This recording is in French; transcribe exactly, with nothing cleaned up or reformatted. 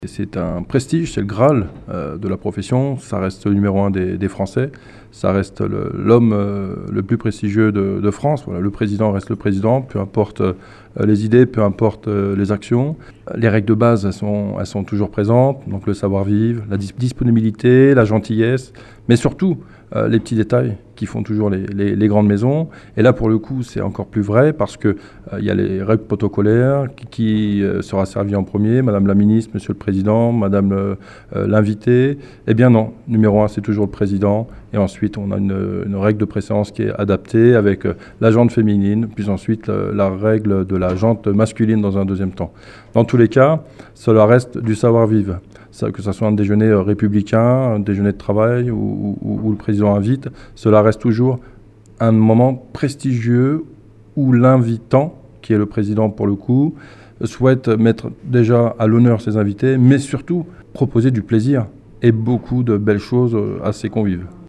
C'est un prestige, c'est le Graal euh, de la profession, ça reste le numéro un des, des Français, ça reste le- l'homme euh, le plus prestigieux de, de France. Voilà, le président reste le président, peu importe euh, les idées, peu importe euh, les actions. Les règles de base, elles sont, elles sont toujours présentes, donc le savoir-vivre, la dis- disponibilité, la gentillesse, mais surtout euh, les petits détails qui font toujours les, les- les grandes maisons. Et là, pour le coup, c'est encore plus vrai parce qu'il il y a les règles protocolaires qui, qui euh, sera servi en premier, Madame la ministre, Monsieur le Président, Madame euh, euh, l'invité. Eh bien non, numéro un, c'est toujours le Président. Et ensuite, on a une, une règle de préséance qui est adaptée avec euh, la jante féminine, puis ensuite euh, la règle de la jante masculine dans un deuxième temps. Dans tous les cas, cela reste du savoir-vivre. Ça, que ce soit un déjeuner euh, républicain, un déjeuner de travail où, où- où le président invite, cela reste toujours un moment prestigieux où l'invitant, qui est le président pour le coup, souhaite mettre déjà à l'honneur ses invités, mais surtout proposer du plaisir et beaucoup de belles choses euh, à ses convives.